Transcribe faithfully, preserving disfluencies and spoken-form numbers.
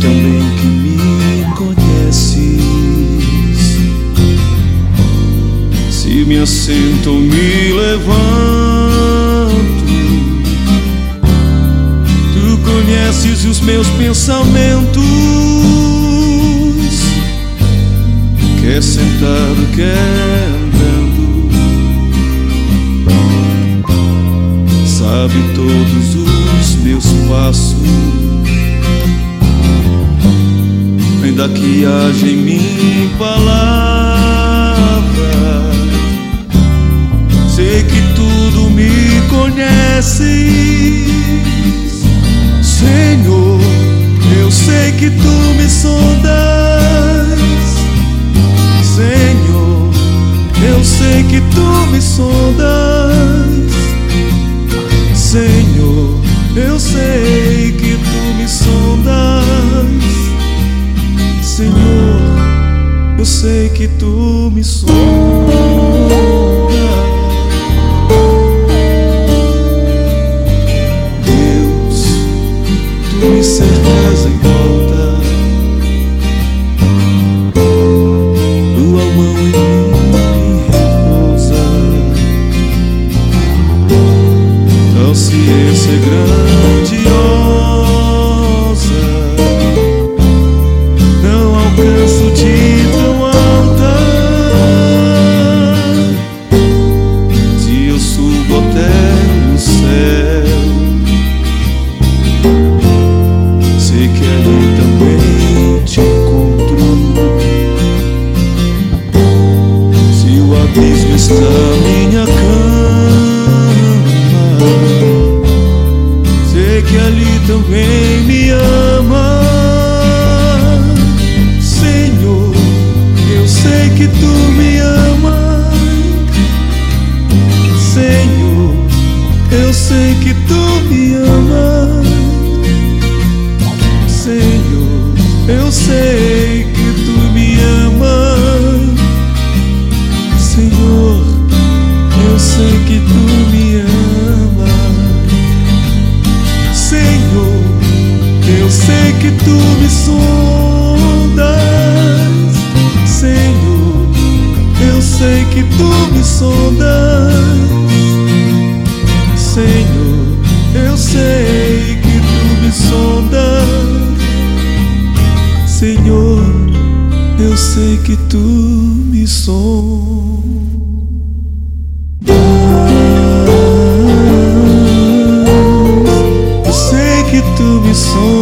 também que me conheces. Se me assento ou me levanto, tu conheces os meus pensamentos. Quer sentado, quer andando, sabe todos os meus passos. Ainda que haja em mim palavras, sei que tudo me conheces. Senhor, eu sei que tu me sondas. Senhor, eu sei que tu me sondas. Senhor, eu sei que tu me sondas. Senhor, eu sei que tu me sondas. Deus, tu me cercas em volta, tua mão em mim repousa. Tal ciência grandiosa, não alcanço de tão alta. Se eu subo até o céu, sei que ali também te encontro. Se o abismo está minha cama, sei que ali também me ama. Senhor, eu sei que tu me amas. Senhor, eu sei que tu me amas. Senhor, eu sei que tu me amas. Senhor, eu sei que tu me amas. Senhor, eu sei que tu me sondas. Senhor, eu sei que tu me sondas. Senhor, eu sei que tu me sondas. Senhor, eu sei que tu me sondas. Eu sei que tu me sondas.